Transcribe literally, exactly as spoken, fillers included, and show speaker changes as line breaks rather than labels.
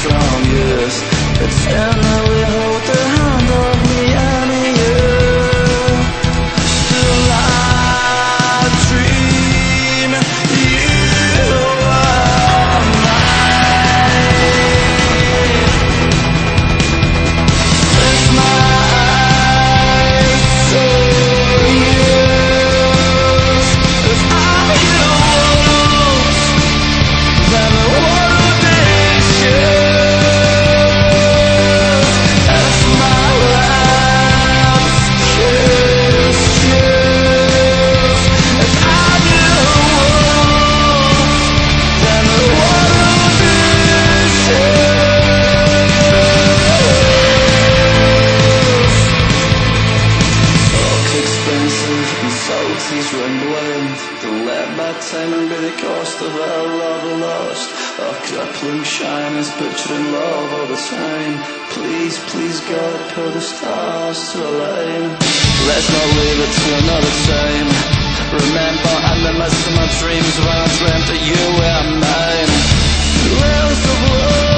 strongest. Eternally hold the hand of me and you. Still I dream you are mine. It's my soul yours. If I'm yours, then the world is yours. As my last kiss yours. If I'm yours, then the world is yours. Talk's expensive and salty's run blend. The let bad time and be the cost of our love lost. Our crippling shine is picturing love all the time. Please, please God, put the stars to align. Let's not leave it to another time. Remember in the midst of my dreams when I dreamt that you were mine. Wells of love.